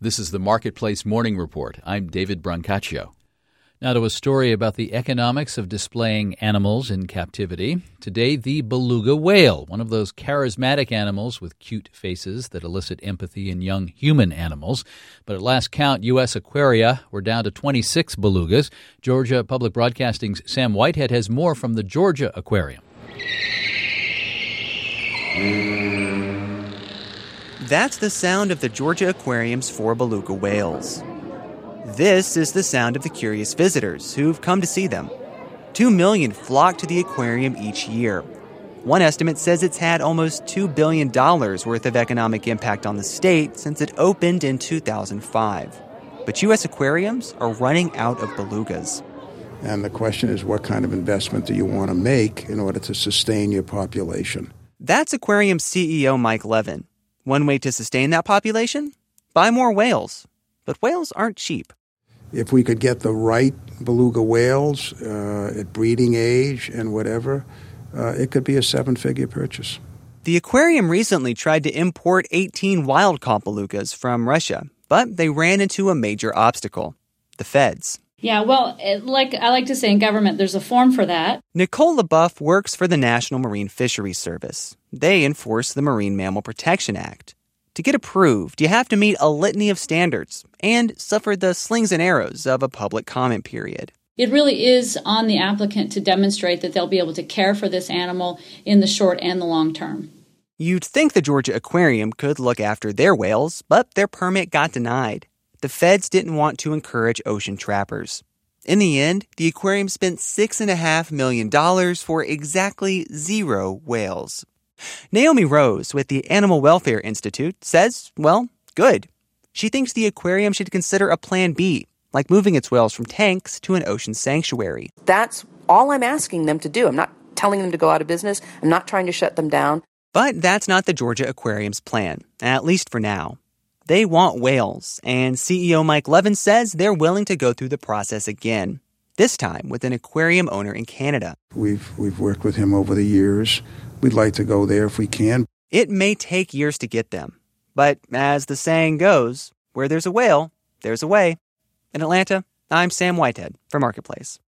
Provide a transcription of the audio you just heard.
This is the Marketplace Morning Report. I'm David Brancaccio. Now to a story about the economics of displaying animals in captivity. Today, the beluga whale, one of those charismatic animals with cute faces that elicit empathy in young human animals. But at last count, U.S. aquaria were down to 26 belugas. Georgia Public Broadcasting's Sam Whitehead has more from the Georgia Aquarium. That's the sound of the Georgia Aquarium's 4 beluga whales. This is the sound of the curious visitors who've come to see them. 2 million flock to the aquarium each year. One estimate says it's had almost $2 billion worth of economic impact on the state since it opened in 2005. But U.S. aquariums are running out of belugas. And the question is, what kind of investment do you want to make in order to sustain your population? That's aquarium CEO Mike Levin. One way to sustain that population? Buy more whales. But whales aren't cheap. If we could get the right beluga whales at breeding age and whatever, it could be a 7-figure purchase. The aquarium recently tried to import 18 wild-caught belugas from Russia, but they ran into a major obstacle: the feds. Yeah, well, I like to say in government, there's a form for that. Nicole LaBeouf works for the National Marine Fisheries Service. They enforce the Marine Mammal Protection Act. To get approved, you have to meet a litany of standards and suffer the slings and arrows of a public comment period. It really is on the applicant to demonstrate that they'll be able to care for this animal in the short and the long term. You'd think the Georgia Aquarium could look after their whales, but their permit got denied. The feds didn't want to encourage ocean trappers. In the end, the aquarium spent $6.5 million for exactly 0 whales. Naomi Rose with the Animal Welfare Institute says, well, good. She thinks the aquarium should consider a plan B, like moving its whales from tanks to an ocean sanctuary. That's all I'm asking them to do. I'm not telling them to go out of business. I'm not trying to shut them down. But that's not the Georgia Aquarium's plan, at least for now. They want whales, and CEO Mike Levin says they're willing to go through the process again, this time with an aquarium owner in Canada. We've worked with him over the years. We'd like to go there if we can. It may take years to get them, but as the saying goes, where there's a whale, there's a way. In Atlanta, I'm Sam Whitehead for Marketplace.